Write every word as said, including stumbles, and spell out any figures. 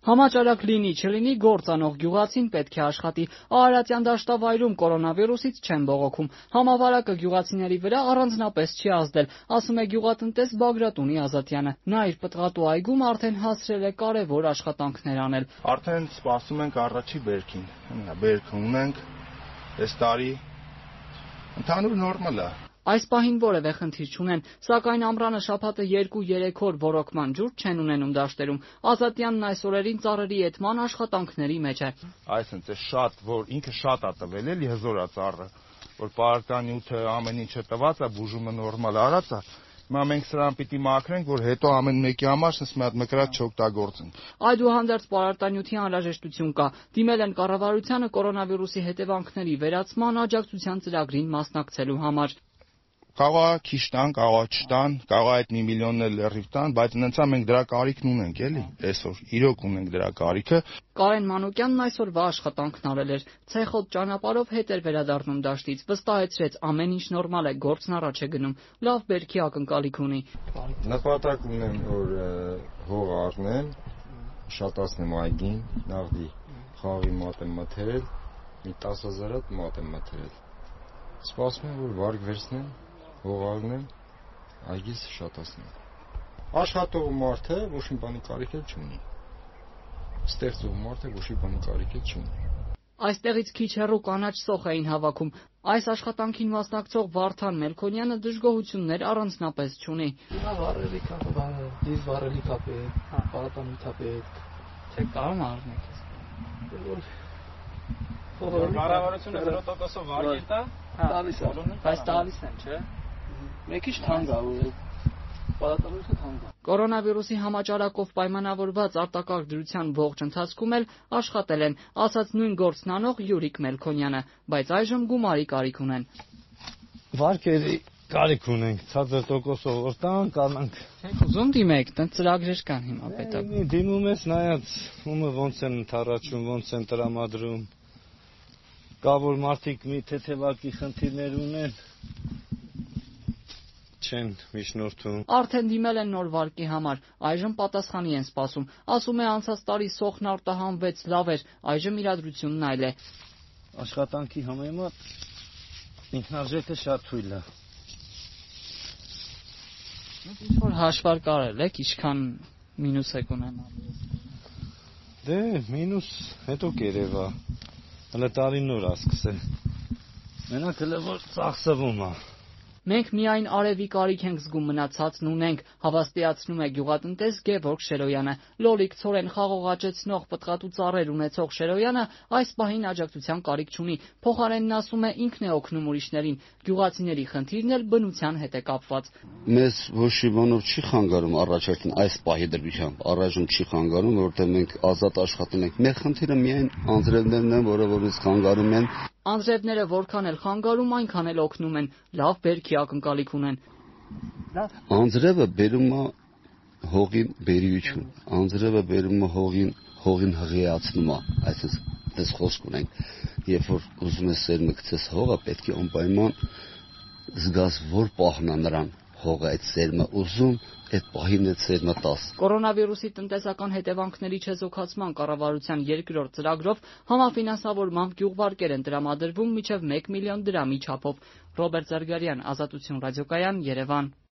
Համաճարակ լինի, չլինի գործ անող գյուղացին պետք է աշխատի։ Արարատյան դաշտավայրում կորոնավիրուսից չեն բողոքում։ Համավարակը գյուղացիների վրա առանձնապես չի ազդել, ասում է գյուղատնտես Բագրատունի Ազատյանը։ Նա իր պտղատու այգում արդեն հասցրել է կարևոր աշխատանքներ անել։ Արդեն սպասում ենք առաջի բերքին։ Բերք ունենք այս տարի։ Ընդհանուր նորմալ է։ Այս պահին որևէ խնդիր չունեն, սակայն ամռանը շաբաթը երկու-երեք օր ոռոգման ջուր չեն ունենում դաշտերում։ Ազատյանն այս օրերին ծառերի եթման աշխատանքների մեջ է։ Այսինքն շատ, որ ինքը շատ է տվել, էլի հզոր է ծառը, որ պարարտանյութը ամեն ինչը տված է, բուժումը նորմալ արած է։ Հիմա մենք սրան պիտի մաքրենք, որ հետո ամեն մեկի համար sense մի հատ մկրատ չօգտագործենք։ Այդուհանդերձ պարարտանյութի անհրաժեշտություն կա։ Դիմել են կառավարությանը կորոնավիրուսի հետևանքների վերացման աջակցության ծրագրին մասնակցելու համար։ Կարող քիչ տան, կարող չտան, կարող այդ մի միլիոնն էլ լրիվ տան, բայց նենցա մենք դրա կարիքն ունենք, էլի, այսօր իրոք ունենք դրա կարիքը։ Կարեն Մանուկյանն այսօրվա աշխատանքն արել էր։ Ցեխոտ ճանապարհով հետ էր վերադառնում դաշտից, վստահեցրեց ամեն ինչ նորմալ է, գործն առաջ է գնում, լավ բերքի ակնկալիք ունի։ Նպատակ ունեմ, որ հող առնեմ, շատացնեմ այգին, նավդի խաղի մատ եմ մթերել, մի տասը հազար հատ մատ եմ մթերել։ Սպասում եմ, որ վարկ վերցնեմ, հող առնեմ, այգիս շատացնեմ։ Աշխատող մարդը ոչ մի բանի կարիք էլ չունի։ Ստեղծող մարդը ոչ մի բանի կարիք էլ չունի։ Այստեղից քիչ հեռու կանաչ սոխ էին հավաքում։ Այս աշխատանքին մասնակցող Վարդան Մելքոնյանը դժգոհություններ առանձնապես չունի։ Հիմա վառելիք է, դիզ վառելիք է պետք, պարարտանյութ է պետք։ Թե կարող առնեք։ Կառավարությունը հրո տոկոսով վարկեր տա, տալիս է, բայց տալիս են, չէ։ Մեկ քիչ թանկ է, պարարտանյութը թանկ է։ Կորոնավիրուսի համաճարակով պայմանավորված արտակարգ դրության ողջ ընթացքում էլ աշխատել են, ասաց նույն գործն անող Յուրիկ Մելքոնյանը, բայց այժմ գումարի կարիք ունեն։ Վարկերի կարիք ունենք, ցածր տոկոսով որ տան, կանանք։ Եք ուզում դիմեք, տենց ծրագրեր կան հիմա պետք։ Դիմում ես նայած, ումը ոնց են ընթառաջում, ոնց են տրամադրում։ Կա որ մարդիկ մի թեթևակի խնդիրներ ունեն, չեն միջնորդում։ Արդեն դիմել են նոր վարկի համար, այժմ պատասխանի են սպասում։ Ասում է անցած տարի սոխն արտահանվեց լավ էր, այժմ իրադրությունն այլ է։ Աշխատանքի համեմատ ինքնարժեքը շատ թույլ է։ Ինչ որ հաշվար կարել եք, ինչքան մինուս եք ունենալ։ Դե մինուս հետո կերևա։ Հələ տարին նոր է սկսել։ Մենակ հələ որ ծախսվում է։ Մենք միայն արևի կարիք ենք զգում մնացածն ունենք, հավաստիացնում է գյուղատնտես Գևորգ Շերոյանը։ Լոլիկ ցորեն խաղողաճեցնող պտղատու ծառեր ունեցող Շերոյանը այս պահին աջակցության կարիք չունի։ Փոխարենն ասում է ինքն է օգնում ուրիշներին։ Գյուղացիների խնդիրն էլ բնության հետ է կապված։ Մեզ ոչ մի բանով չի խանգարում առաջարկին այս պահի դրությամբ, առայժմ չի խանգարում, որովհետև մենք ազատ աշխատում ենք։ Մեր խնդիրը միայն անձրևներն են, որը որ ինձ խանգարում են։ Անձրևները որքան էլ խանգարում, այնքան էլ օգնում են, լավ բերքի ակնկալիք ունեն։ Անձրևը բերում է հողին բերիություն, անձրևը բերում է հողին, հողին հղիացնում է, այսինքն դες խոսք ունենք, երբ որ ուզում ես սերմը գցես հողը, պետք է անպայման զգաս, որ պահն է նրան հողը այդ սերմը ուզում, այդ պահին այդ սերմը տաս։ Կորոնավիրուսի տնտեսական հետևանքների չեզոքացման կառավարության երկրորդ ծրագրով համաֆինանսավորմամբ գյուղվարկեր են տրամադրվում մինչև մեկ միլիոն դրամի չափով։ Ռոբերտ Զարգարյան, Ազատություն ռադիոկայան, Երևան։